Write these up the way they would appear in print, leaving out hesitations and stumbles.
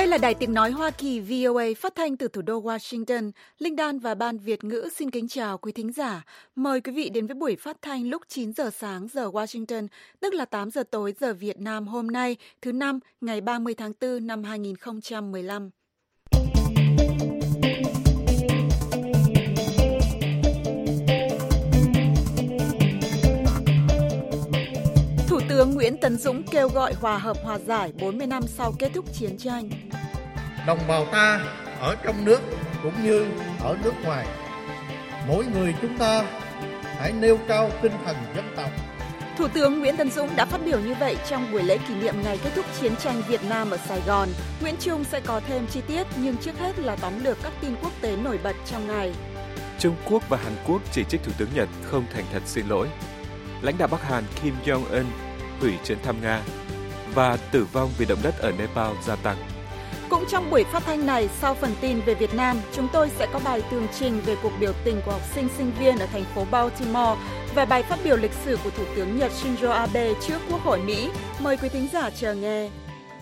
là Đài Tiếng Nói Hoa Kỳ VOA phát thanh từ thủ đô Washington. Linh Đan và Ban Việt ngữ xin kính chào quý thính giả. Mời quý vị đến với buổi phát thanh lúc 9 giờ sáng giờ Washington, tức là 8 giờ tối giờ Việt Nam hôm nay, thứ Năm, ngày 30 tháng 4 năm 2015. Thủ tướng Nguyễn Tấn Dũng kêu gọi hòa hợp hòa giải 40 năm sau kết thúc chiến tranh. Đồng bào ta ở trong nước cũng như ở nước ngoài, mỗi người chúng ta hãy nêu cao tinh thần dân tộc. Thủ tướng Nguyễn Tấn Dũng đã phát biểu như vậy trong buổi lễ kỷ niệm ngày kết thúc chiến tranh Việt Nam ở Sài Gòn. Nguyễn Trung sẽ có thêm chi tiết, nhưng trước hết là tóm lược các tin quốc tế nổi bật trong ngày. Trung Quốc và Hàn Quốc chỉ trích Thủ tướng Nhật không thành thật xin lỗi. Lãnh đạo Bắc Hàn Kim Jong-un hủy chuyến thăm Nga. Và tử vong vì động đất ở Nepal gia tăng. Cũng trong buổi phát thanh này, sau phần tin về Việt Nam, chúng tôi sẽ có bài tường trình về cuộc biểu tình của học sinh sinh viên ở thành phố Baltimore và bài phát biểu lịch sử của Thủ tướng Nhật Shinzo Abe trước Quốc hội Mỹ. Mời quý thính giả chờ nghe.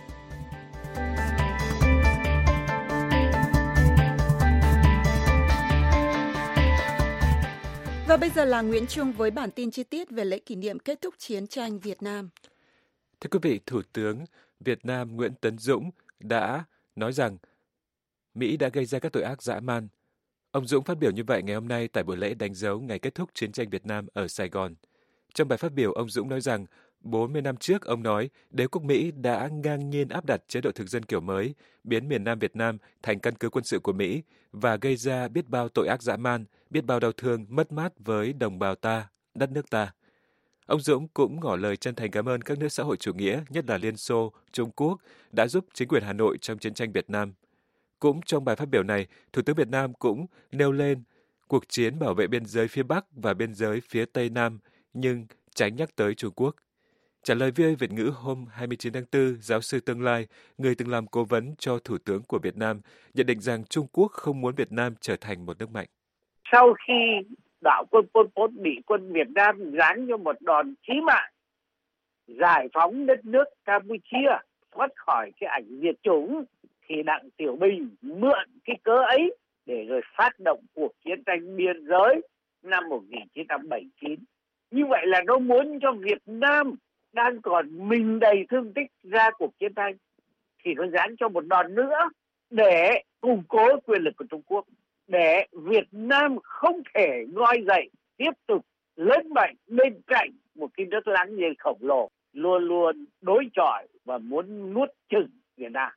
Và bây giờ là Nguyễn Trung với bản tin chi tiết về lễ kỷ niệm kết thúc chiến tranh Việt Nam. Thưa quý vị, Thủ tướng Việt Nam Nguyễn Tấn Dũng đã nói rằng Mỹ đã gây ra các tội ác dã man. Ông Dũng phát biểu như vậy ngày hôm nay tại buổi lễ đánh dấu ngày kết thúc chiến tranh Việt Nam ở Sài Gòn. Trong bài phát biểu, ông Dũng nói rằng 40 năm trước, ông nói đế quốc Mỹ đã ngang nhiên áp đặt chế độ thực dân kiểu mới, biến miền Nam Việt Nam thành căn cứ quân sự của Mỹ và gây ra biết bao tội ác dã man, biết bao đau thương, mất mát với đồng bào ta, đất nước ta. Ông Dũng cũng ngỏ lời chân thành cảm ơn các nước xã hội chủ nghĩa, nhất là Liên Xô, Trung Quốc, đã giúp chính quyền Hà Nội trong chiến tranh Việt Nam. Cũng trong bài phát biểu này, Thủ tướng Việt Nam cũng nêu lên cuộc chiến bảo vệ biên giới phía Bắc và biên giới phía Tây Nam, nhưng tránh nhắc tới Trung Quốc. Trả lời VOA Việt ngữ hôm 29 tháng 4, giáo sư tương lai, người từng làm cố vấn cho Thủ tướng của Việt Nam, nhận định rằng Trung Quốc không muốn Việt Nam trở thành một nước mạnh. Sau khi đạo quân Pol Pot bị quân Việt Nam giáng cho một đòn chí mạng, giải phóng đất nước Campuchia thoát khỏi cái ảnh diệt chủng, thì Đặng Tiểu Bình mượn cái cớ ấy để rồi phát động cuộc chiến tranh biên giới năm 1979. Như vậy là nó muốn cho Việt Nam đang còn mình đầy thương tích ra cuộc chiến tranh, thì nó giáng cho một đòn nữa để củng cố quyền lực của Trung Quốc, để Việt Nam không thể ngoi dậy tiếp tục lớn mạnh bên cạnh một cái nước láng giềng khổng lồ luôn luôn đối chọi và muốn nuốt chửng Việt Nam.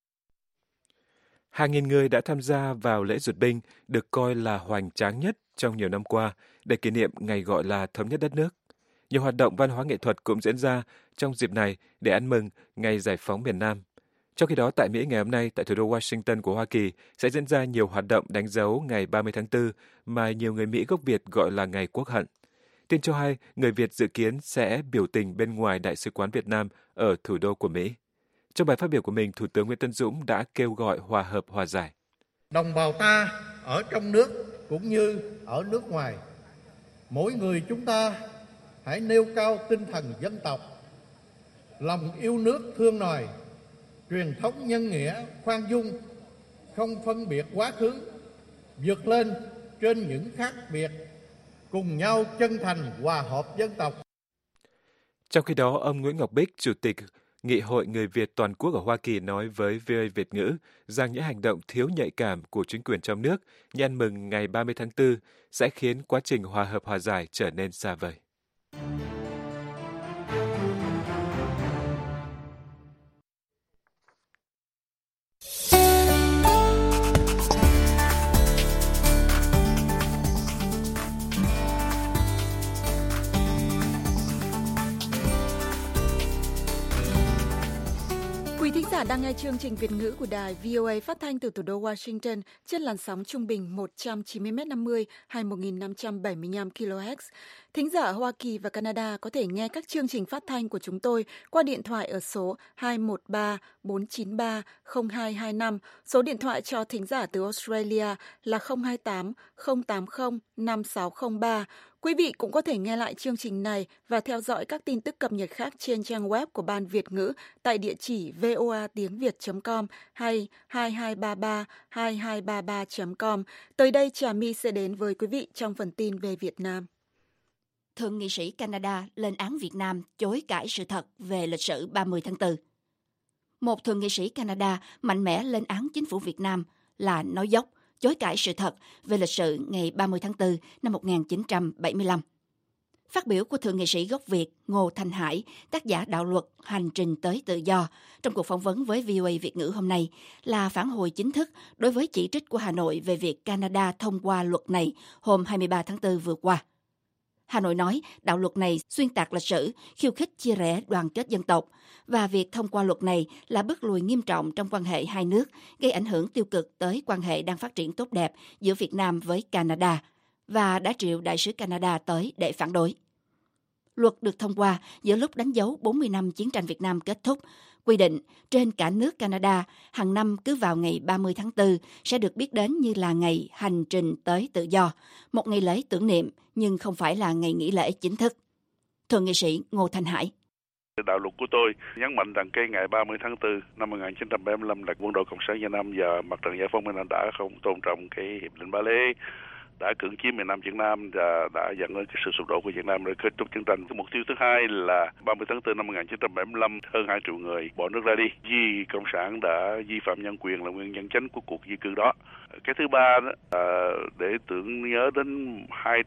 Hàng nghìn người đã tham gia vào lễ duyệt binh, được coi là hoành tráng nhất trong nhiều năm qua để kỷ niệm ngày gọi là thống nhất đất nước. Nhiều hoạt động văn hóa nghệ thuật cũng diễn ra trong dịp này để ăn mừng ngày giải phóng miền Nam. Trong khi đó, tại Mỹ ngày hôm nay, tại thủ đô Washington của Hoa Kỳ, sẽ diễn ra nhiều hoạt động đánh dấu ngày 30 tháng 4 mà nhiều người Mỹ gốc Việt gọi là ngày Quốc hận. Tin cho hay, người Việt dự kiến sẽ biểu tình bên ngoài Đại sứ quán Việt Nam ở thủ đô của Mỹ. Trong bài phát biểu của mình, Thủ tướng Nguyễn Tấn Dũng đã kêu gọi hòa hợp hòa giải. Đồng bào ta ở trong nước cũng như ở nước ngoài, mỗi người chúng ta hãy nêu cao tinh thần dân tộc, lòng yêu nước thương nòi, truyền thống nhân nghĩa, khoan dung, không phân biệt quá khứ, vượt lên trên những khác biệt, cùng nhau chân thành hòa hợp dân tộc. Trong khi đó, ông Nguyễn Ngọc Bích, Chủ tịch Nghị hội Người Việt Toàn quốc ở Hoa Kỳ nói với VOA Việt ngữ rằng những hành động thiếu nhạy cảm của chính quyền trong nước như ăn mừng ngày 30 tháng 4 sẽ khiến quá trình hòa hợp hòa giải trở nên xa vời. Quý thính giả đang nghe chương trình Việt ngữ của đài VOA phát thanh từ thủ đô Washington trên làn sóng trung bình 190m50 hay 1575 kHz. Thính giả ở Hoa Kỳ và Canada có thể nghe các chương trình phát thanh của chúng tôi qua điện thoại ở số 213 493 0225. Số điện thoại cho thính giả từ Australia là 028 080 5603. Quý vị cũng có thể nghe lại chương trình này và theo dõi các tin tức cập nhật khác trên trang web của Ban Việt ngữ tại địa chỉ voatiếngviet.com hay 2233 Tới đây Trà My sẽ đến với quý vị trong phần tin về Việt Nam. Thượng nghị sĩ Canada lên án Việt Nam chối cãi sự thật về lịch sử 30 tháng 4. Một thượng nghị sĩ Canada mạnh mẽ lên án chính phủ Việt Nam là nói dóc, chối cãi sự thật về lịch sử ngày 30 tháng 4 năm 1975. Phát biểu của thượng nghị sĩ gốc Việt Ngô Thanh Hải, tác giả đạo luật Hành trình tới tự do, trong cuộc phỏng vấn với VOA Việt ngữ hôm nay là phản hồi chính thức đối với chỉ trích của Hà Nội về việc Canada thông qua luật này hôm 23 tháng 4 vừa qua. Hà Nội nói đạo luật này xuyên tạc lịch sử, khiêu khích chia rẽ đoàn kết dân tộc và việc thông qua luật này là bước lùi nghiêm trọng trong quan hệ hai nước, gây ảnh hưởng tiêu cực tới quan hệ đang phát triển tốt đẹp giữa Việt Nam với Canada và đã triệu đại sứ Canada tới để phản đối. Luật được thông qua giữa lúc đánh dấu 40 năm chiến tranh Việt Nam kết thúc, quy định trên cả nước Canada hàng năm cứ vào ngày 30 tháng 4 sẽ được biết đến như là ngày hành trình tới tự do, một ngày lễ tưởng niệm nhưng không phải là ngày nghỉ lễ chính thức. Thượng nghị sĩ Ngô Thanh Hải. Đạo luật của tôi nhấn mạnh rằng cái ngày 30 tháng 4 năm 1975 là quân đội Cộng sản Việt Nam và Mặt trận Giải phóng miền Nam đã không tôn trọng cái hiệp định Ba Lê, đã cưỡng chiếm miền Nam Việt Nam và đã dẫn đến cái sự sụp đổ của Việt Nam rồi kết thúc chiến tranh. Cái mục tiêu thứ hai là 30 tháng 4 năm 1975 hơn 2 triệu người bỏ nước ra đi vì Cộng sản đã vi phạm nhân quyền là nguyên nhân chính của cuộc di cư đó. Cái thứ ba đó là để tưởng nhớ đến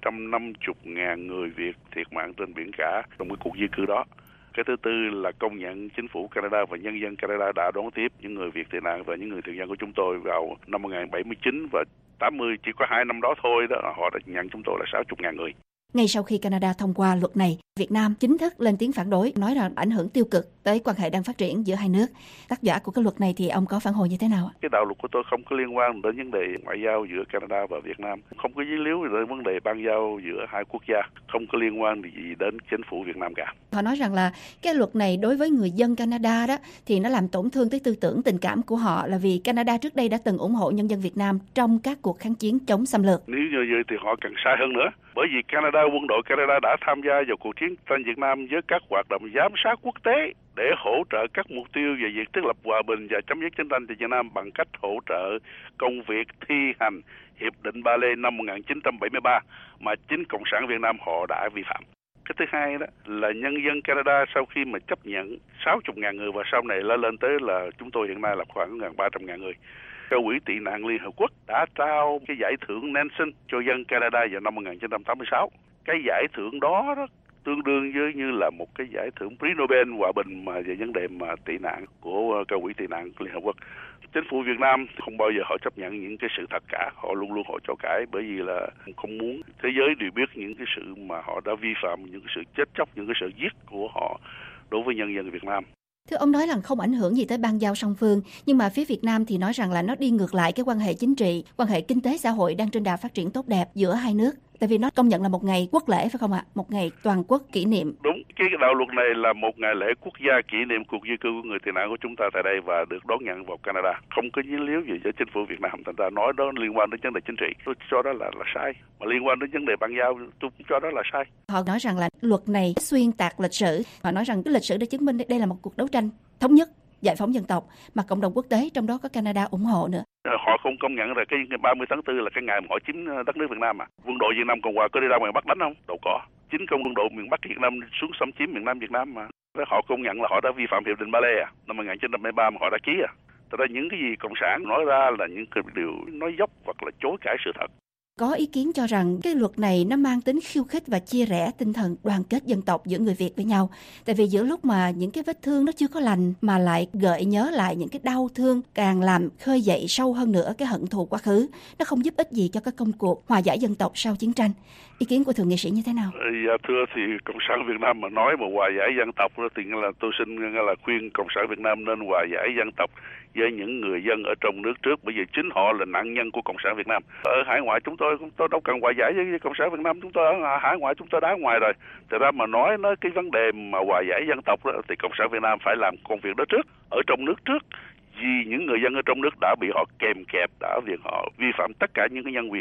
250.000 người Việt thiệt mạng trên biển cả trong cái cuộc di cư đó. Cái thứ tư là công nhận chính phủ Canada và nhân dân Canada đã đón tiếp những người Việt tị nạn và những người thường dân của chúng tôi vào năm 1979 và 80, chỉ có 2 năm đó thôi đó họ đã nhận chúng tôi là 60.000 người. Ngay sau khi Canada thông qua luật này, Việt Nam chính thức lên tiếng phản đối, nói rằng ảnh hưởng tiêu cực tới quan hệ đang phát triển giữa hai nước. Tác giả của cái luật này thì ông có phản hồi như thế nào ạ? Cái đạo luật của tôi không có liên quan đến vấn đề ngoại giao giữa Canada và Việt Nam, không có dính líu đến vấn đề ban giao giữa hai quốc gia, không có liên quan gì đến chính phủ Việt Nam cả. Họ nói rằng là cái luật này đối với người dân Canada đó thì nó làm tổn thương tới tư tưởng tình cảm của họ, là vì Canada trước đây đã từng ủng hộ nhân dân Việt Nam trong các cuộc kháng chiến chống xâm lược. Nếu như vậy thì họ càng sai hơn nữa. Bởi vì quân đội Canada đã tham gia vào cuộc chiến tranh Việt Nam với các hoạt động giám sát quốc tế để hỗ trợ các mục tiêu về việc thiết lập hòa bình và chấm dứt chiến tranh tại Việt Nam bằng cách hỗ trợ công việc thi hành Hiệp định Ba Lê năm 1973 mà chính Cộng sản Việt Nam họ đã vi phạm. Cái thứ hai đó là nhân dân Canada sau khi mà chấp nhận 60.000 người và sau này lên tới là chúng tôi hiện nay là khoảng 300.000 người. Cao ủy tị nạn Liên Hợp Quốc đã trao cái giải thưởng Nelson cho dân Canada vào năm 1986. Cái giải thưởng đó tương đương với như là một cái giải thưởng Prix Nobel hòa bình mà về vấn đề mà tị nạn của Cao ủy tị nạn Liên Hợp Quốc. Chính phủ Việt Nam không bao giờ họ chấp nhận những cái sự thật cả, họ luôn luôn họ cho cãi bởi vì là không muốn thế giới đều biết những cái sự mà họ đã vi phạm, những cái sự chết chóc, những cái sự giết của họ đối với nhân dân Việt Nam. Thưa ông nói rằng không ảnh hưởng gì tới ban giao song phương, nhưng mà phía Việt Nam thì nói rằng là nó đi ngược lại cái quan hệ chính trị, quan hệ kinh tế xã hội đang trên đà phát triển tốt đẹp giữa hai nước. Tại vì nó công nhận là một ngày quốc lễ phải không ạ? Một ngày toàn quốc kỷ niệm. Đúng, cái đạo luật này là một ngày lễ quốc gia kỷ niệm cuộc di cư của người tị nạn của chúng ta tại đây và được đón nhận vào Canada. Không có dính líu gì với chính phủ Việt Nam, thành ra nói đó liên quan đến vấn đề chính trị. Tôi cho đó là sai. Mà liên quan đến vấn đề ban giao, tôi cũng cho đó là sai. Họ nói rằng là luật này xuyên tạc lịch sử. Họ nói rằng cái lịch sử đã chứng minh đây là một cuộc đấu tranh thống nhất, giải phóng dân tộc mà cộng đồng quốc tế trong đó có Canada ủng hộ nữa. Họ không công nhận là cái 30 tháng 4 là cái ngày mà họ chiếm đất nước Việt Nam mà. Quân đội Việt Nam Cộng hòa có đi ra ngoài Bắc đánh không? Đâu có. Chính công quân đội miền Bắc Việt Nam xuống xâm chiếm miền Nam Việt Nam mà. Họ công nhận là họ đã vi phạm hiệp định Ba Lê năm 1973 mà họ đã ký Thật ra những cái gì cộng sản nói ra là những cái điều nói dóc hoặc là chối cãi sự thật. Có ý kiến cho rằng cái luật này nó mang tính khiêu khích và chia rẽ tinh thần đoàn kết dân tộc giữa người Việt với nhau. Tại vì giữa lúc mà những cái vết thương nó chưa có lành mà lại gợi nhớ lại những cái đau thương, càng làm khơi dậy sâu hơn nữa cái hận thù quá khứ. Nó không giúp ích gì cho các công cuộc hòa giải dân tộc sau chiến tranh. Ý kiến của thượng nghị sĩ như thế nào? Dạ thưa, thì Cộng sản Việt Nam mà nói mà hòa giải dân tộc thì là tôi xin là khuyên Cộng sản Việt Nam nên hòa giải dân tộc với những người dân ở trong nước trước, bởi vì chính họ là nạn nhân của Cộng sản Việt Nam. Ở hải ngoại chúng tôi đâu cần hòa giải với Cộng sản Việt Nam, chúng tôi ở hải ngoại chúng tôi đá ngoài rồi. Thật ra mà nói cái vấn đề mà hòa giải dân tộc đó, thì Cộng sản Việt Nam phải làm công việc đó trước, ở trong nước trước. Vì những người dân ở trong nước đã bị họ kèm kẹp, đã bị họ vi phạm tất cả những cái nhân quyền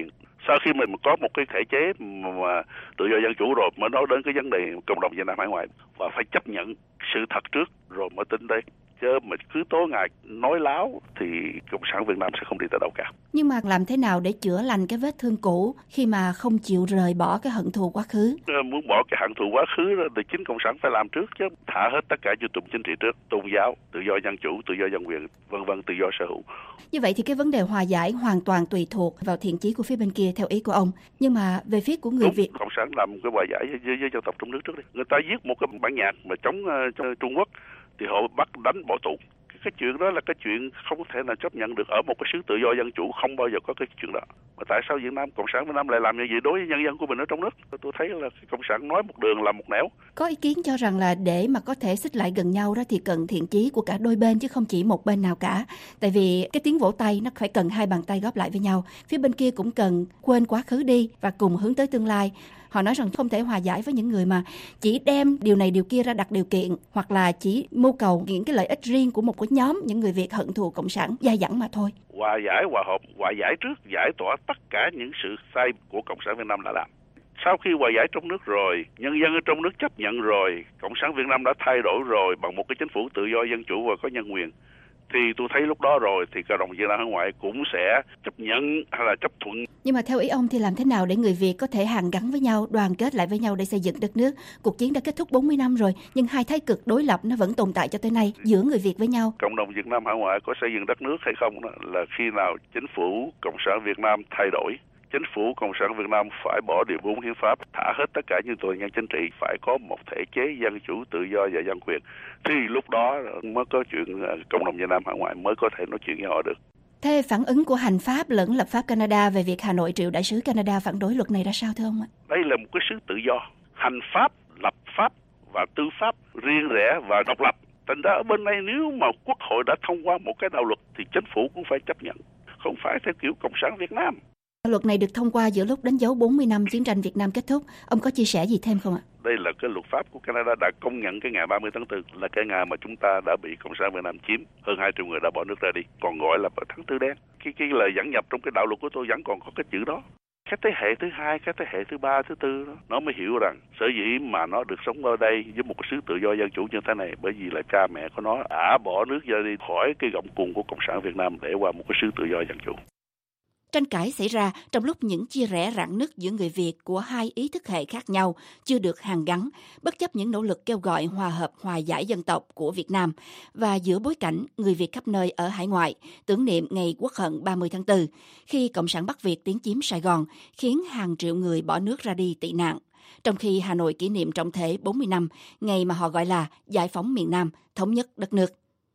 Sau khi mình có một cái thể chế mà tự do dân chủ rồi mới nói đến cái vấn đề cộng đồng Việt Nam hải ngoại, và phải chấp nhận sự thật trước rồi mới tính đây. Chứ mà cứ tối ngày nói láo thì Cộng sản Việt Nam sẽ không đi tới đâu cả. Nhưng mà làm thế nào để chữa lành cái vết thương cũ khi mà không chịu rời bỏ cái hận thù quá khứ? Muốn bỏ cái hận thù quá khứ đó thì chính Cộng sản phải làm trước chứ. Thả hết tất cả chủ chính trị trước, tôn giáo, tự do dân chủ, tự do dân quyền, vân vân, tự do sở hữu. Như vậy thì cái vấn đề hòa giải hoàn toàn tùy thuộc vào thiện chí của phía bên kia theo ý của ông. Nhưng mà về phía của người Đúng, Việt, Cộng sản làm cái hòa giải với dân tộc trong nước trước đi. Người ta viết một cái bản nhạc mà chống Trung Quốc thì họ bắt đánh bỏ tù. Cái chuyện đó là cái chuyện không thể nào chấp nhận được ở một cái xứ tự do dân chủ, không bao giờ có cái chuyện đó. Mà tại sao Cộng sản Việt Nam lại làm như vậy đối với nhân dân của mình ở trong nước? Tôi thấy là Cộng sản nói một đường làm một nẻo. Có ý kiến cho rằng là để mà có thể xích lại gần nhau đó thì cần thiện chí của cả đôi bên chứ không chỉ một bên nào cả. Tại vì cái tiếng vỗ tay nó phải cần hai bàn tay góp lại với nhau. Phía bên kia cũng cần quên quá khứ đi và cùng hướng tới tương lai. Họ nói rằng không thể hòa giải với những người mà chỉ đem điều này điều kia ra đặt điều kiện, hoặc là chỉ mưu cầu những cái lợi ích riêng của một cái nhóm những người Việt hận thù cộng sản dai dẳng mà thôi. Hòa giải, hòa hợp, hòa giải trước, giải tỏa tất cả những sự sai của Cộng sản Việt Nam đã làm. Sau khi hòa giải trong nước rồi, nhân dân ở trong nước chấp nhận rồi, Cộng sản Việt Nam đã thay đổi rồi bằng một cái chính phủ tự do dân chủ và có nhân quyền, thì tôi thấy lúc đó rồi thì cộng đồng Việt Nam hải ngoại cũng sẽ chấp nhận hay là chấp thuận. Nhưng mà theo ý ông thì làm thế nào để người Việt có thể hàn gắn với nhau, đoàn kết lại với nhau để xây dựng đất nước? Cuộc chiến đã kết thúc 40 năm rồi, nhưng hai thái cực đối lập nó vẫn tồn tại cho tới nay giữa người Việt với nhau. Cộng đồng Việt Nam hải ngoại có xây dựng đất nước hay không đó là khi nào chính phủ Cộng sản Việt Nam thay đổi. Chính phủ Cộng sản Việt Nam phải bỏ điều 4 hiến pháp, thả hết tất cả những tội nhân chính trị, phải có một thể chế dân chủ, tự do và dân quyền. Thì lúc đó mới có chuyện cộng đồng Việt Nam hải ngoại mới có thể nói chuyện với họ được. Thế phản ứng của hành pháp lẫn lập pháp Canada về việc Hà Nội triệu đại sứ Canada phản đối luật này ra sao thưa ông ạ? Đây là một cái xứ tự do, hành pháp, lập pháp và tư pháp riêng rẽ và độc lập. Thành ra ở bên này nếu mà Quốc hội đã thông qua một cái đạo luật thì chính phủ cũng phải chấp nhận, không phải theo kiểu Cộng sản Việt Nam. Luật này được thông qua giữa lúc đánh dấu 40 năm chiến tranh Việt Nam kết thúc. Ông có chia sẻ gì thêm không ạ? Đây là cái luật pháp của Canada đã công nhận cái ngày 30 tháng 4 là cái ngày mà chúng ta đã bị Cộng sản Việt Nam chiếm. Hơn 2 triệu người đã bỏ nước ra đi, còn gọi là tháng Tư đen. Cái lời dẫn nhập trong cái đạo luật của tôi vẫn còn có cái chữ đó. Cái thế hệ thứ hai, cái thế hệ thứ ba, thứ tư đó, nó mới hiểu rằng sở dĩ mà nó được sống ở đây với một cái xứ tự do dân chủ như thế này, bởi vì là cha mẹ của nó đã bỏ nước ra đi khỏi cái gọng cùn của Cộng sản Việt Nam để qua một cái xứ tự do dân chủ. Tranh cãi xảy ra trong lúc những chia rẽ rạn nứt giữa người Việt của hai ý thức hệ khác nhau chưa được hàn gắn, bất chấp những nỗ lực kêu gọi hòa hợp hòa giải dân tộc của Việt Nam, và giữa bối cảnh người Việt khắp nơi ở hải ngoại tưởng niệm ngày Quốc hận 30 tháng 4, khi Cộng sản Bắc Việt tiến chiếm Sài Gòn, khiến hàng triệu người bỏ nước ra đi tị nạn. Trong khi Hà Nội kỷ niệm trọng thể 40 năm, ngày mà họ gọi là giải phóng miền Nam, thống nhất đất nước.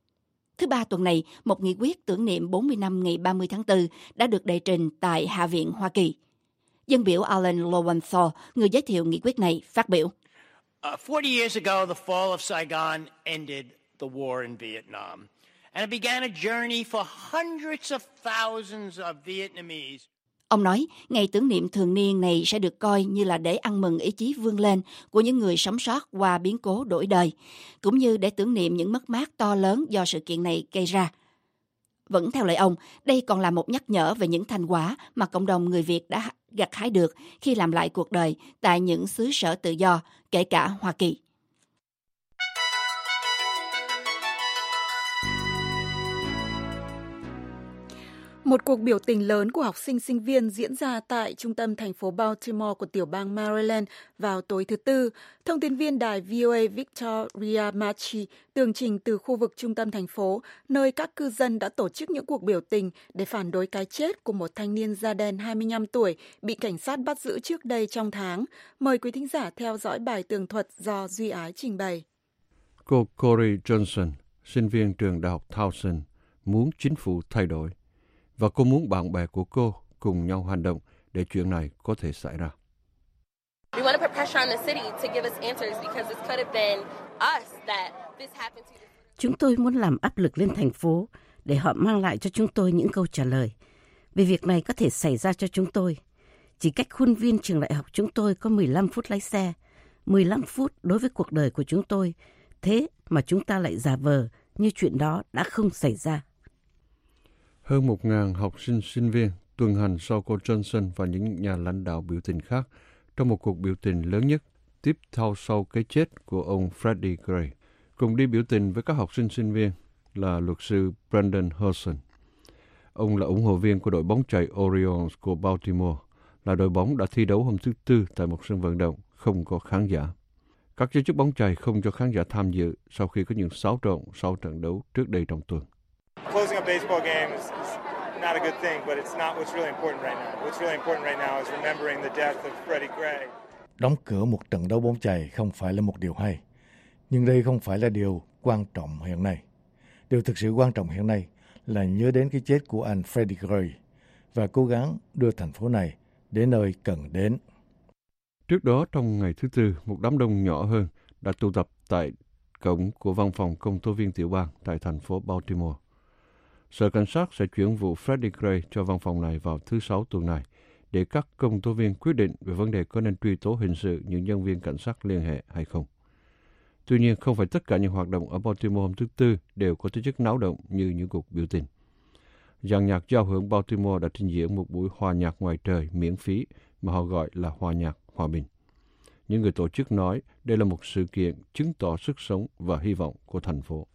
Thứ Ba tuần này, một nghị quyết tưởng niệm 40 năm ngày 30 tháng 4 đã được đệ trình tại Hạ viện Hoa Kỳ. Dân biểu Alan Lowenthal, người giới thiệu nghị quyết này, phát biểu. 40 years ago, the fall of Saigon ended the war in Vietnam. And it began a journey for hundreds of thousands of Vietnamese. Ông nói, ngày tưởng niệm thường niên này sẽ được coi như là để ăn mừng ý chí vươn lên của những người sống sót qua biến cố đổi đời, cũng như để tưởng niệm những mất mát to lớn do sự kiện này gây ra. Vẫn theo lời ông, đây còn là một nhắc nhở về những thành quả mà cộng đồng người Việt đã gặt hái được khi làm lại cuộc đời tại những xứ sở tự do, kể cả Hoa Kỳ. Một cuộc biểu tình lớn của học sinh sinh viên diễn ra tại trung tâm thành phố Baltimore của tiểu bang Maryland vào tối thứ Tư. Thông tin viên đài VOA Victoria Machi tường trình từ khu vực trung tâm thành phố, nơi các cư dân đã tổ chức những cuộc biểu tình để phản đối cái chết của một thanh niên da đen 25 tuổi bị cảnh sát bắt giữ trước đây trong tháng. Mời quý thính giả theo dõi bài tường thuật do Duy Ái trình bày. Cô Corey Johnson, sinh viên trường đại học Towson, muốn chính phủ thay đổi. Và cô muốn bạn bè của cô cùng nhau hành động để chuyện này có thể xảy ra. Chúng tôi muốn làm áp lực lên thành phố để họ mang lại cho chúng tôi những câu trả lời. Vì việc này có thể xảy ra cho chúng tôi. Chỉ cách khuôn viên trường đại học chúng tôi có 15 phút lái xe, 15 phút đối với cuộc đời của chúng tôi. Thế mà chúng ta lại giả vờ như chuyện đó đã không xảy ra. Hơn 1.000 học sinh sinh viên tuần hành sau cô Johnson và những nhà lãnh đạo biểu tình khác trong một cuộc biểu tình lớn nhất tiếp theo sau cái chết của ông Freddie Gray. Cùng đi biểu tình với các học sinh sinh viên là luật sư Brendan Hudson. Ông là ủng hộ viên của đội bóng chày Orioles của Baltimore, là đội bóng đã thi đấu hôm thứ Tư tại một sân vận động không có khán giả. Các giới chức bóng chày không cho khán giả tham dự sau khi có những xáo trộn sau trận đấu trước đây trong tuần. Closing a baseball game is not a good thing, but it's not what's really important right now. What's really important right now is remembering the death of Freddie Gray. Đóng cửa một trận đấu bóng chày không phải là một điều hay, nhưng đây không phải là điều quan trọng hiện nay. Điều thực sự quan trọng hiện nay là nhớ đến cái chết của anh Freddie Gray và cố gắng đưa thành phố này đến nơi cần đến. Trước đó, trong ngày thứ Tư, một đám đông nhỏ hơn đã tụ tập tại cổng của văn phòng công tố viên tiểu bang tại thành phố Baltimore. Sở cảnh sát sẽ chuyển vụ Freddie Gray cho văn phòng này vào thứ Sáu tuần này để các công tố viên quyết định về vấn đề có nên truy tố hình sự những nhân viên cảnh sát liên hệ hay không. Tuy nhiên, không phải tất cả những hoạt động ở Baltimore hôm thứ Tư đều có tính chất náo động như những cuộc biểu tình. Dàn nhạc giao hưởng Baltimore đã trình diễn một buổi hòa nhạc ngoài trời miễn phí mà họ gọi là hòa nhạc hòa bình. Những người tổ chức nói đây là một sự kiện chứng tỏ sức sống và hy vọng của thành phố.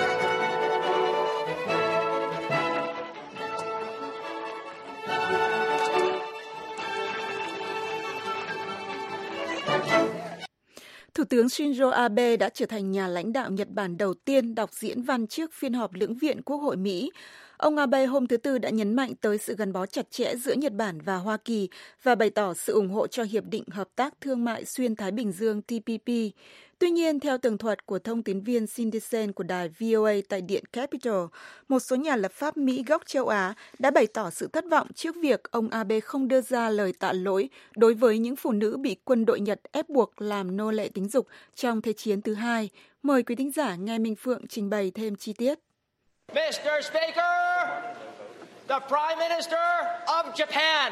Thủ tướng Shinzo Abe đã trở thành nhà lãnh đạo Nhật Bản đầu tiên đọc diễn văn trước phiên họp lưỡng viện Quốc hội Mỹ. Ông Abe hôm thứ Tư đã nhấn mạnh tới sự gắn bó chặt chẽ giữa Nhật Bản và Hoa Kỳ và bày tỏ sự ủng hộ cho Hiệp định Hợp tác Thương mại Xuyên Thái Bình Dương TPP. Tuy nhiên, theo tường thuật của thông tín viên Cindy Sen của đài VOA tại Điện Capitol, một số nhà lập pháp Mỹ gốc châu Á đã bày tỏ sự thất vọng trước việc ông Abe không đưa ra lời tạ lỗi đối với những phụ nữ bị quân đội Nhật ép buộc làm nô lệ tính dục trong Thế chiến thứ hai. Mời quý thính giả nghe Minh Phượng trình bày thêm chi tiết. Mr. Speaker, the Prime Minister of Japan.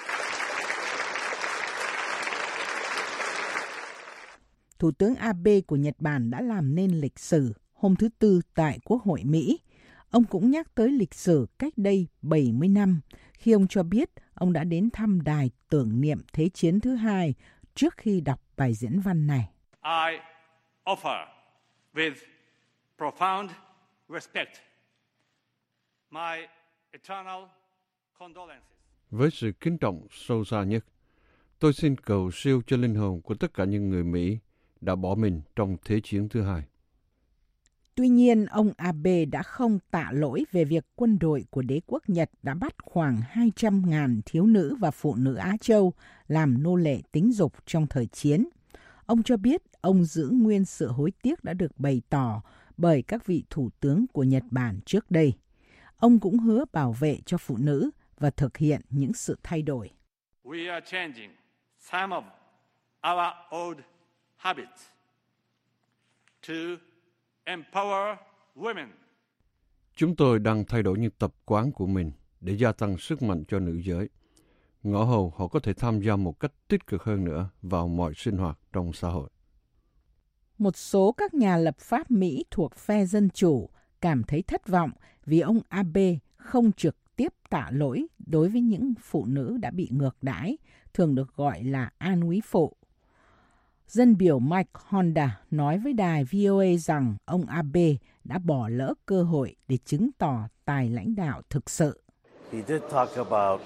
Thủ tướng Abe của Nhật Bản đã làm nên lịch sử hôm thứ Tư tại Quốc hội Mỹ. Ông cũng nhắc tới lịch sử cách đây 70 năm khi ông cho biết ông đã đến thăm đài tưởng niệm Thế chiến thứ hai trước khi đọc bài diễn văn này. I offer with profound respect my eternal condolences. Với sự kính trọng sâu xa nhất, tôi xin cầu siêu cho linh hồn của tất cả những người Mỹ đã bỏ mình trong Thế chiến thứ hai. Tuy nhiên, ông Abe đã không tạ lỗi về việc quân đội của đế quốc Nhật đã bắt khoảng 200.000 thiếu nữ và phụ nữ Á Châu làm nô lệ tính dục trong thời chiến. Ông cho biết ông giữ nguyên sự hối tiếc đã được bày tỏ bởi các vị thủ tướng của Nhật Bản trước đây. Ông cũng hứa bảo vệ cho phụ nữ và thực hiện những sự thay đổi. We are changing some of our old habits to empower women. Chúng tôi đang thay đổi những tập quán của mình để gia tăng sức mạnh cho nữ giới. Ngõ hầu họ có thể tham gia một cách tích cực hơn nữa vào mọi sinh hoạt trong xã hội. Một số các nhà lập pháp Mỹ thuộc phe Dân Chủ cảm thấy thất vọng vì ông Abe không trực tiếp tạ lỗi đối với những phụ nữ đã bị ngược đãi, thường được gọi là an úy phụ. Dân biểu Mike Honda nói với đài VOA rằng ông Abe đã bỏ lỡ cơ hội để chứng tỏ tài lãnh đạo thực sự. He did talk about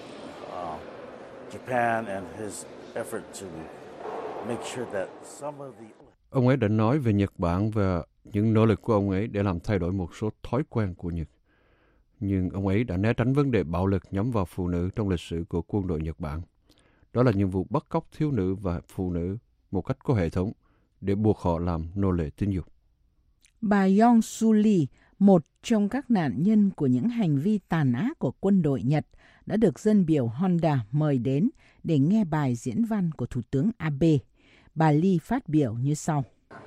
Japan and his effort to make sure that some of the... Ông ấy đã nói về Nhật Bản và những nỗ lực của ông ấy để làm thay đổi một số thói quen của Nhật. Nhưng ông ấy đã né tránh vấn đề bạo lực nhắm vào phụ nữ trong lịch sử của quân đội Nhật Bản. Đó là những vụ bắt cóc thiếu nữ và phụ nữ một cách có hệ thống để buộc họ làm nô lệ tình dục. Bà Yong Su Lee, một trong các nạn nhân của những hành vi tàn ác của quân đội Nhật, đã được dân biểu Honda mời đến để nghe bài diễn văn của Thủ tướng Abe. Bà Lee phát biểu như sau.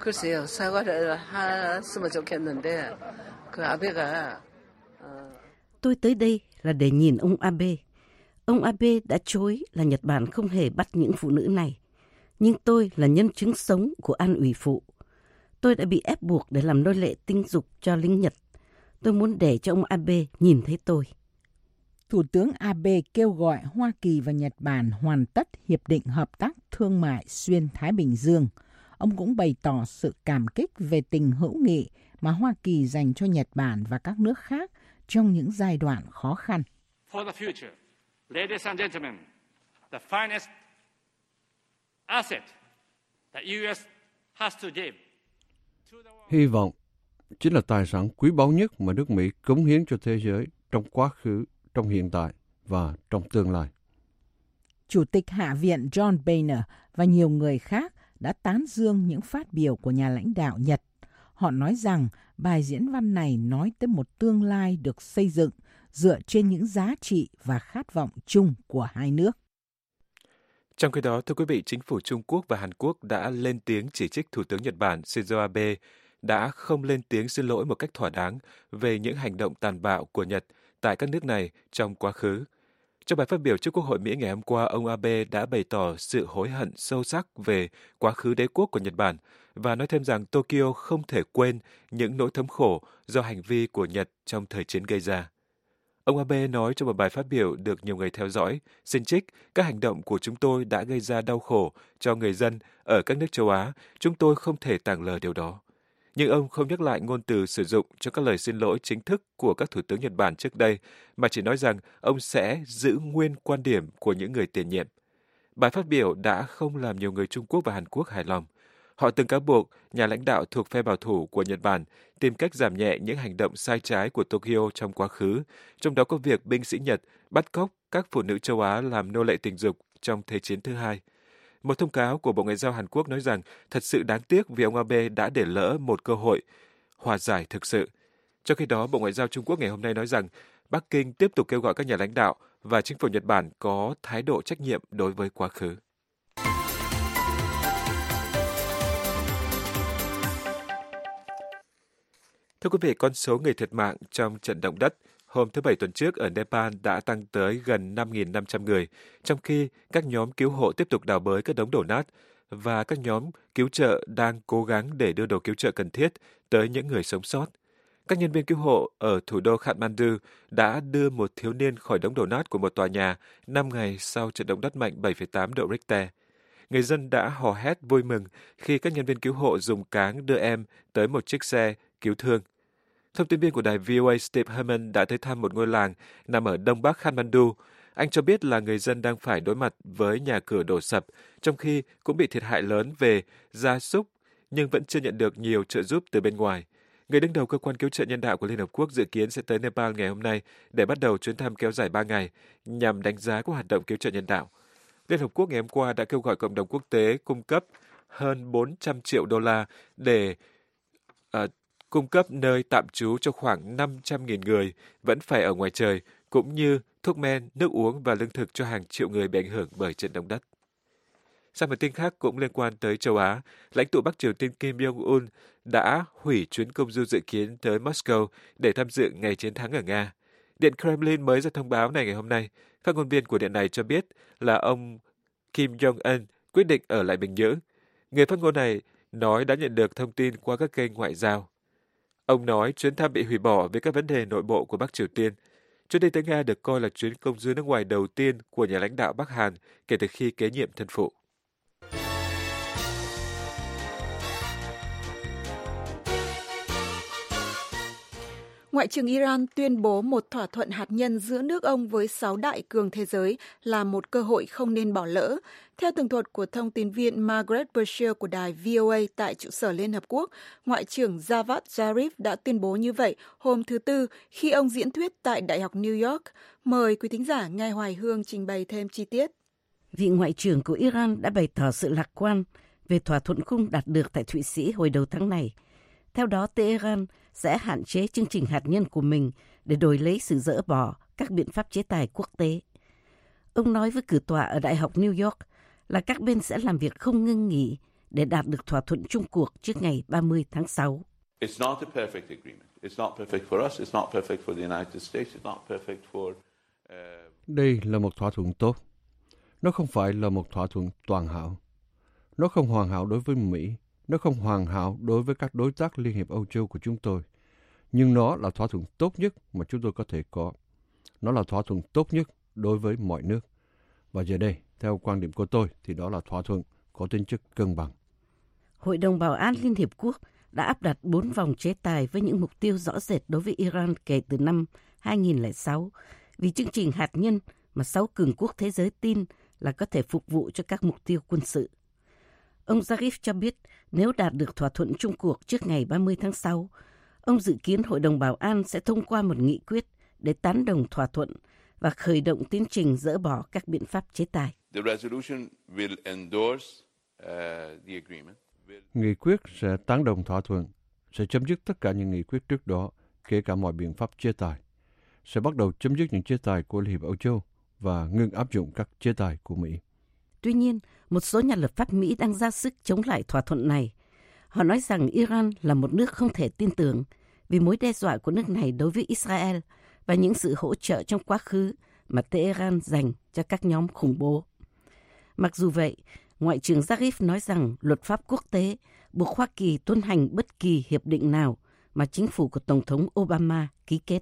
Tôi tới đây là để nhìn ông Abe. Ông Abe đã chối là Nhật Bản không hề bắt những phụ nữ này. Nhưng tôi là nhân chứng sống của an ủy phụ. Tôi đã bị ép buộc để làm nô lệ tình dục cho lính Nhật. Tôi muốn để cho ông Abe nhìn thấy tôi. Thủ tướng Abe kêu gọi Hoa Kỳ và Nhật Bản hoàn tất Hiệp định Hợp tác Thương mại Xuyên Thái Bình Dương. Ông cũng bày tỏ sự cảm kích về tình hữu nghị mà Hoa Kỳ dành cho Nhật Bản và các nước khác trong những giai đoạn khó khăn. For the future, ladies and gentlemen, the finest asset that US has to give. Hy vọng chính là tài sản quý báu nhất mà nước Mỹ cống hiến cho thế giới trong quá khứ, trong hiện tại và trong tương lai. Chủ tịch Hạ viện John Boehner và nhiều người khác đã tán dương những phát biểu của nhà lãnh đạo Nhật. Họ nói rằng bài diễn văn này nói tới một tương lai được xây dựng dựa trên những giá trị và khát vọng chung của hai nước. Trong khi đó, thưa quý vị, chính phủ Trung Quốc và Hàn Quốc đã lên tiếng chỉ trích Thủ tướng Nhật Bản Shinzo Abe đã không lên tiếng xin lỗi một cách thỏa đáng về những hành động tàn bạo của Nhật tại các nước này trong quá khứ. Trong bài phát biểu trước Quốc hội Mỹ ngày hôm qua, ông Abe đã bày tỏ sự hối hận sâu sắc về quá khứ đế quốc của Nhật Bản và nói thêm rằng Tokyo không thể quên những nỗi thống khổ do hành vi của Nhật trong thời chiến gây ra. Ông Abe nói trong một bài phát biểu được nhiều người theo dõi, xin trích, các hành động của chúng tôi đã gây ra đau khổ cho người dân ở các nước châu Á, chúng tôi không thể tàng lờ điều đó. Nhưng ông không nhắc lại ngôn từ sử dụng cho các lời xin lỗi chính thức của các thủ tướng Nhật Bản trước đây, mà chỉ nói rằng ông sẽ giữ nguyên quan điểm của những người tiền nhiệm. Bài phát biểu đã không làm nhiều người Trung Quốc và Hàn Quốc hài lòng. Họ từng cáo buộc nhà lãnh đạo thuộc phe bảo thủ của Nhật Bản tìm cách giảm nhẹ những hành động sai trái của Tokyo trong quá khứ, trong đó có việc binh sĩ Nhật bắt cóc các phụ nữ châu Á làm nô lệ tình dục trong Thế chiến thứ hai. Một thông cáo của Bộ Ngoại giao Hàn Quốc nói rằng thật sự đáng tiếc vì ông Abe đã để lỡ một cơ hội hòa giải thực sự. Trong khi đó, Bộ Ngoại giao Trung Quốc ngày hôm nay nói rằng Bắc Kinh tiếp tục kêu gọi các nhà lãnh đạo và chính phủ Nhật Bản có thái độ trách nhiệm đối với quá khứ. Thưa quý vị, con số người thiệt mạng trong trận động đất hôm thứ Bảy tuần trước ở Nepal đã tăng tới gần 5.500 người, trong khi các nhóm cứu hộ tiếp tục đào bới các đống đổ nát và các nhóm cứu trợ đang cố gắng để đưa đồ cứu trợ cần thiết tới những người sống sót. Các nhân viên cứu hộ ở thủ đô Kathmandu đã đưa một thiếu niên khỏi đống đổ nát của một tòa nhà 5 ngày sau trận động đất mạnh 7,8 độ Richter. Người dân đã hò hét vui mừng khi các nhân viên cứu hộ dùng cáng đưa em tới một chiếc xe cứu thương. Thông tin viên của đài VOA Steve Herman đã tới thăm một ngôi làng nằm ở đông bắc Kathmandu. Anh cho biết là người dân đang phải đối mặt với nhà cửa đổ sập, trong khi cũng bị thiệt hại lớn về gia súc, nhưng vẫn chưa nhận được nhiều trợ giúp từ bên ngoài. Người đứng đầu cơ quan cứu trợ nhân đạo của Liên Hợp Quốc dự kiến sẽ tới Nepal ngày hôm nay để bắt đầu chuyến thăm kéo dài 3 ngày nhằm đánh giá các hoạt động cứu trợ nhân đạo. Liên Hợp Quốc ngày hôm qua đã kêu gọi cộng đồng quốc tế cung cấp hơn 400 triệu đô la để cung cấp nơi tạm trú cho khoảng 500.000 người vẫn phải ở ngoài trời, cũng như thuốc men, nước uống và lương thực cho hàng triệu người bị ảnh hưởng bởi trận động đất. Sang một tin khác cũng liên quan tới châu Á, lãnh tụ Bắc Triều Tiên Kim Jong-un đã hủy chuyến công du dự kiến tới Moscow để tham dự ngày chiến thắng ở Nga. Điện Kremlin mới ra thông báo này ngày hôm nay. Phát ngôn viên của điện này cho biết là ông Kim Jong-un quyết định ở lại Bình Nhưỡng. Người phát ngôn này nói đã nhận được thông tin qua các kênh ngoại giao. Ông nói chuyến thăm bị hủy bỏ vì các vấn đề nội bộ của Bắc Triều Tiên. Chuyến đi tới Nga được coi là chuyến công du nước ngoài đầu tiên của nhà lãnh đạo Bắc Hàn kể từ khi kế nhiệm thân phụ. Ngoại trưởng Iran tuyên bố một thỏa thuận hạt nhân giữa nước ông với 6 đại cường thế giới là một cơ hội không nên bỏ lỡ. Theo tường thuật của thông tin viên Margaret Bashir của đài VOA tại trụ sở Liên Hợp Quốc, Ngoại trưởng Javad Zarif đã tuyên bố như vậy hôm thứ Tư khi ông diễn thuyết tại Đại học New York. Mời quý thính giả nghe Hoài Hương trình bày thêm chi tiết. Vị Ngoại trưởng của Iran đã bày tỏ sự lạc quan về thỏa thuận khung đạt được tại Thụy Sĩ hồi đầu tháng này. Theo đó, Tehran sẽ hạn chế chương trình hạt nhân của mình để đổi lấy sự dỡ bỏ các biện pháp chế tài quốc tế. Ông nói với cử tọa ở Đại học New York là các bên sẽ làm việc không ngưng nghỉ để đạt được thỏa thuận chung cuộc trước ngày 30 tháng 6. Đây là một thỏa thuận tốt. Nó không phải là một thỏa thuận toàn hảo. Nó không hoàn hảo đối với Mỹ. Nó không hoàn hảo đối với các đối tác Liên hiệp Âu Châu của chúng tôi. Nhưng nó là thỏa thuận tốt nhất mà chúng tôi có thể có. Nó là thỏa thuận tốt nhất đối với mọi nước. Và giờ đây, theo quan điểm của tôi, thì đó là thỏa thuận có tính chất cân bằng. Hội đồng Bảo an Liên Hiệp Quốc đã áp đặt 4 vòng chế tài với những mục tiêu rõ rệt đối với Iran kể từ năm 2006 vì chương trình hạt nhân mà 6 cường quốc thế giới tin là có thể phục vụ cho các mục tiêu quân sự. Ông Zarif cho biết nếu đạt được thỏa thuận chung cuộc trước ngày 30 tháng 6, ông dự kiến Hội đồng Bảo an sẽ thông qua một nghị quyết để tán đồng thỏa thuận và khởi động tiến trình dỡ bỏ các biện pháp chế tài. Nghị quyết sẽ tán đồng thỏa thuận, sẽ chấm dứt tất cả những nghị quyết trước đó, kể cả mọi biện pháp chế tài, sẽ bắt đầu chấm dứt những chế tài của Liên hiệp Âu Châu và ngưng áp dụng các chế tài của Mỹ. Tuy nhiên, một số nhà lập pháp Mỹ đang ra sức chống lại thỏa thuận này. Họ nói rằng Iran là một nước không thể tin tưởng vì mối đe dọa của nước này đối với Israel và những sự hỗ trợ trong quá khứ mà Tehran dành cho các nhóm khủng bố. Mặc dù vậy, Ngoại trưởng Zarif nói rằng luật pháp quốc tế buộc Hoa Kỳ tuân hành bất kỳ hiệp định nào mà chính phủ của Tổng thống Obama ký kết.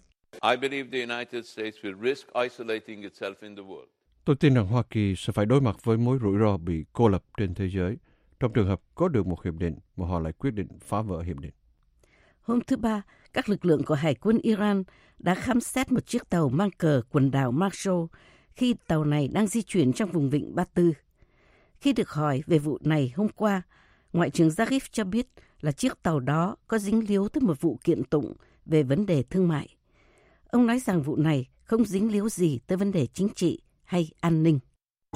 Tôi tin rằng Hoa Kỳ sẽ phải đối mặt với mối rủi ro bị cô lập trên thế giới trong trường hợp có được một hiệp định mà họ lại quyết định phá vỡ hiệp định. Hôm thứ Ba, các lực lượng của Hải quân Iran đã khám xét một chiếc tàu mang cờ quần đảo Marshall khi tàu này đang di chuyển trong vùng vịnh Ba Tư. Khi được hỏi về vụ này hôm qua, Ngoại trưởng Zarif cho biết là chiếc tàu đó có dính líu tới một vụ kiện tụng về vấn đề thương mại. Ông nói rằng vụ này không dính líu gì tới vấn đề chính trị hay an ninh.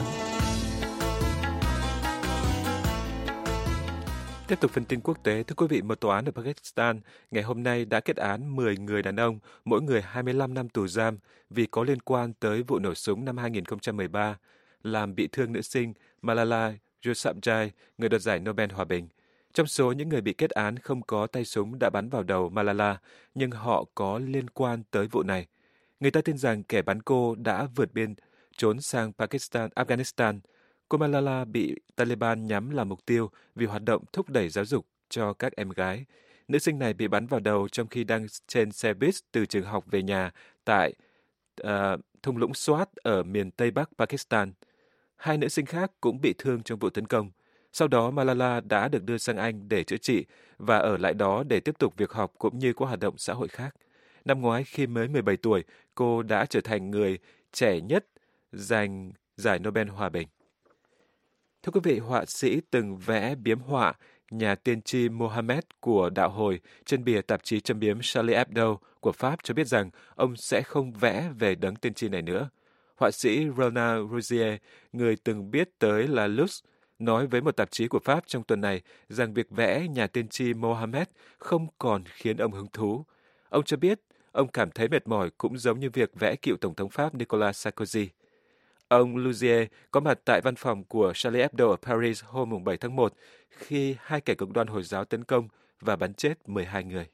Tiếp tục phần tin quốc tế, thưa quý vị, một tòa án ở Pakistan ngày hôm nay đã kết án 10 người đàn ông, mỗi người 25 năm tù giam vì có liên quan tới vụ nổ súng năm 2013, làm bị thương nữ sinh Malala Yousafzai, người đoạt giải Nobel Hòa bình. Trong số những người bị kết án không có tay súng đã bắn vào đầu Malala, nhưng họ có liên quan tới vụ này. Người ta tin rằng kẻ bắn cô đã vượt biên trốn sang Afghanistan. Cô Malala bị Taliban nhắm làm mục tiêu vì hoạt động thúc đẩy giáo dục cho các em gái. Nữ sinh này bị bắn vào đầu trong khi đang trên xe buýt từ trường học về nhà tại thung lũng Swat ở miền Tây Bắc Pakistan. 2 nữ sinh khác cũng bị thương trong vụ tấn công. Sau đó Malala đã được đưa sang Anh để chữa trị và ở lại đó để tiếp tục việc học cũng như có hoạt động xã hội khác. Năm ngoái khi mới 17 tuổi, cô đã trở thành người trẻ nhất giành giải Nobel Hòa bình. Thưa quý vị, họa sĩ từng vẽ biếm họa nhà tiên tri Mohammed của đạo hồi trên bìa tạp chí châm biếm Charlie Hebdo của Pháp cho biết rằng ông sẽ không vẽ về đấng tiên tri này nữa. Họa sĩ Ronald Rosier, người từng biết tới là Lux, nói với một tạp chí của Pháp trong tuần này rằng việc vẽ nhà tiên tri Mohammed không còn khiến ông hứng thú. Ông cho biết ông cảm thấy mệt mỏi cũng giống như việc vẽ cựu Tổng thống Pháp Nicolas Sarkozy. Ông Luzier có mặt tại văn phòng của Charlie Hebdo ở Paris hôm 7 tháng 1 khi 2 kẻ cực đoan Hồi giáo tấn công và bắn chết 12 người.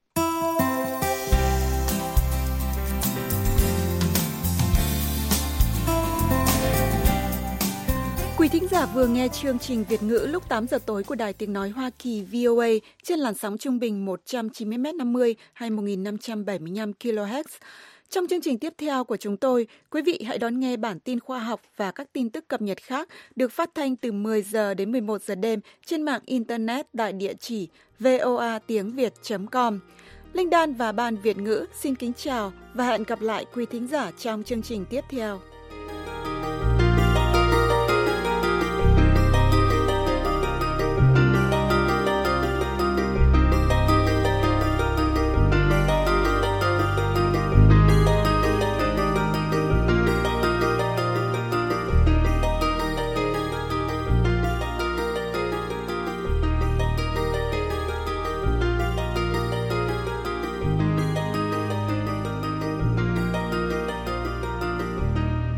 Quý thính giả vừa nghe chương trình Việt ngữ lúc 8 giờ tối của Đài Tiếng Nói Hoa Kỳ VOA trên làn sóng trung bình 190m50 hay 1575 kHz. Trong chương trình tiếp theo của chúng tôi, quý vị hãy đón nghe bản tin khoa học và các tin tức cập nhật khác được phát thanh từ 10 giờ đến 11 giờ đêm trên mạng Internet tại địa chỉ voatiengviet.com. Linh Đan và Ban Việt ngữ xin kính chào và hẹn gặp lại quý thính giả trong chương trình tiếp theo.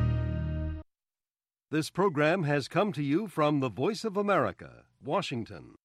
This program has come to you from the Voice of America, Washington.